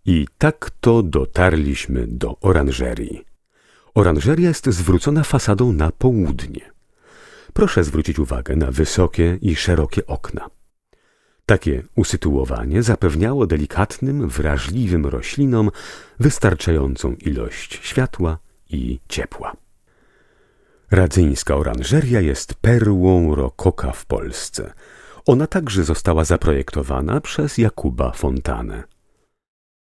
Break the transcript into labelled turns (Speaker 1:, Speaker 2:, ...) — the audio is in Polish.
Speaker 1: I tak to dotarliśmy do oranżerii. Oranżeria jest zwrócona fasadą na południe. Proszę zwrócić uwagę na wysokie i szerokie okna. Takie usytuowanie zapewniało delikatnym, wrażliwym roślinom wystarczającą ilość światła i ciepła. Radzyńska oranżeria jest perłą rokoka w Polsce. Ona także została zaprojektowana przez Jakuba Fontanę.